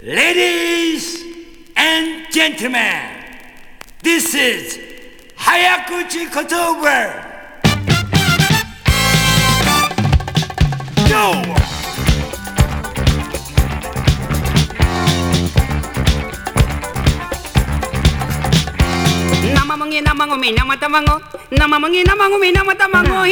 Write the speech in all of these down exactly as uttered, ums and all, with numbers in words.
Ladies and gentlemen, this is 早口言葉。Yo! 生麦生米生卵生麦生米生卵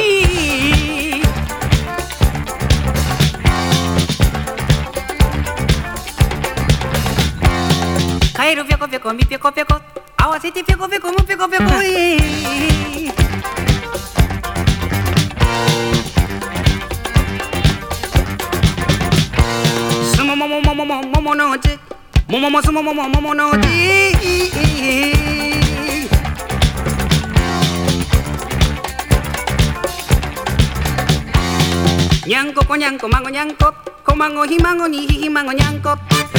カエルぴょこぴょこみぴょこぴょこ合わせてぴょこぴょこむぴょこぴょこすもももももももものうちもももすももももものうちにゃんここにゃんこまごにゃんここまごひまごにひひまごにゃんこ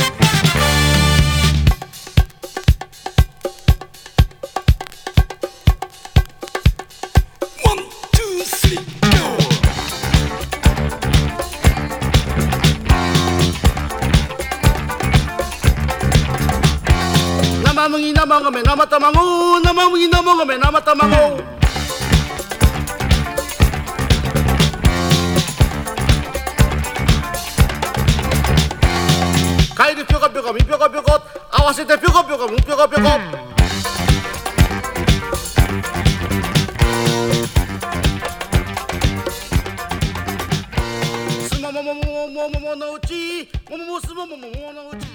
生麦生米生卵生麦生米生卵カエルぴょこぴょこみぴょこぴょこ合わせてぴょこぴょこむぴょこぴょこすももももももものうちもももすもももものうち